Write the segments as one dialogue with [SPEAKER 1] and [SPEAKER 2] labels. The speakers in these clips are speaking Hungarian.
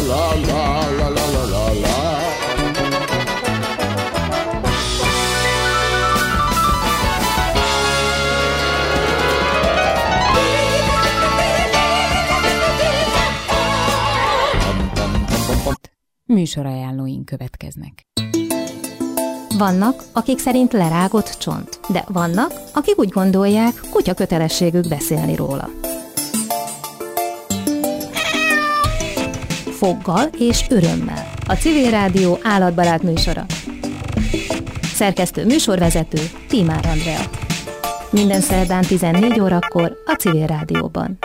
[SPEAKER 1] la la la la la la la.
[SPEAKER 2] Műsorajánlóink következnek. Vannak, akik szerint lerágott csont, de vannak, akik úgy gondolják, kutya kötelességük beszélni róla. Foggal és örömmel. A Civil Rádió állatbarát műsora. Szerkesztő műsorvezető Tímár Andrea. Minden szerdán 14 órakor a Civil Rádióban.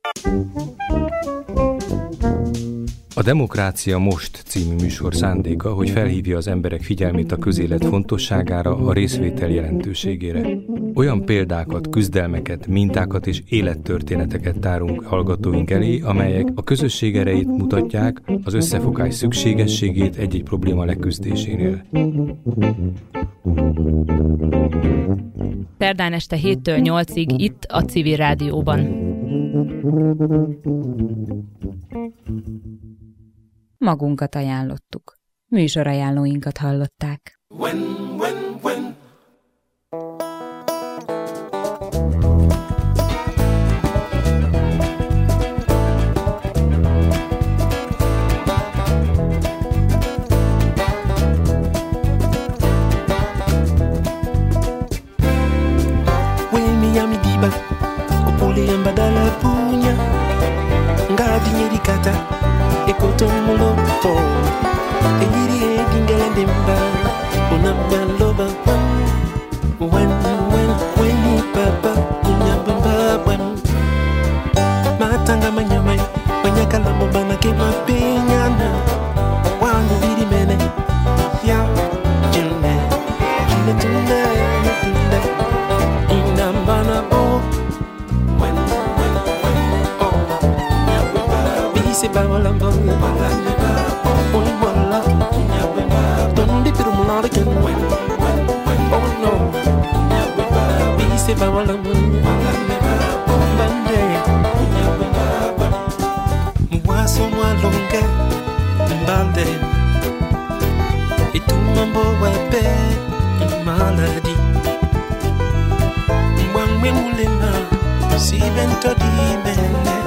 [SPEAKER 3] A Demokrácia Most című műsor szándéka, hogy felhívja az emberek figyelmét a közélet fontosságára, a részvétel jelentőségére. Olyan példákat, küzdelmeket, mintákat és élettörténeteket tárunk hallgatóink elé, amelyek a közösség erejét mutatják, az összefogás szükségességét egy-egy probléma leküzdésénél.
[SPEAKER 4] Szerdán este 7-től 8-ig itt a Civil Rádióban.
[SPEAKER 2] Magunkat ajánlottuk. Műsorajánlóinkat hallották.
[SPEAKER 5] When. Miami diba, kupuli ambadala punya, ngadi nyerikata, ekotomulo po, engiri edingela demba, unabaloba when ni papa, unyabamba when, matanga manyamai, manyakala mbana kema penyana, wangu bidi mene, ya june tunda. Inambana oh, when oh, bisi bawalamba, oh wala, don't dip it on again. Oh no, bisi bawalamba, bande, mwaso mwalonga, mbande, itumambo wape, maladi. Mulema, si bento di mene.